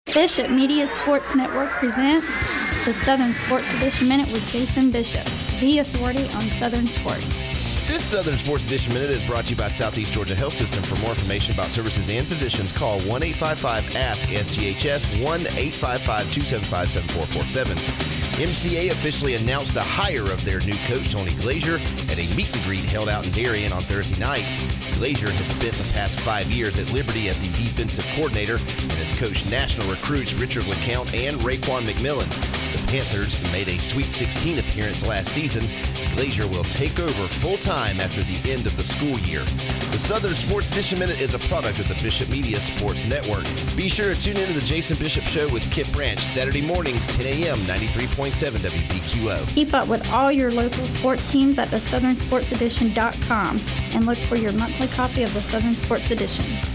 Bishop Media Sports Network presents the Southern Sports Edition Minute with Jason Bishop, the authority on Southern sports. This Southern Sports Edition Minute is brought to you by Southeast Georgia Health System. For more information about services and physicians, call 1-855-ASK-SGHS, 1-855-275-7447. MCA officially announced the hire of their new coach, Tony Glazier, at a meet and greet held out in Darien on Thursday night. Glazier has spent the past 5 years at Liberty as the defensive coordinator and has coached national recruits Richard LeCount and Raekwon McMillan. The Panthers made a Sweet 16 appearance last season. Glazier will take over full-time after the end of the school year. The Southern Sports Edition Minute is a product of the Bishop Media Sports Network. Be sure to tune in to the Jason Bishop Show with Kip Branch, Saturday mornings, 10 a.m., 93.7 WBQO. Keep up with all your local sports teams at thesouthernsportsedition.com and look for your monthly copy of the Southern Sports Edition.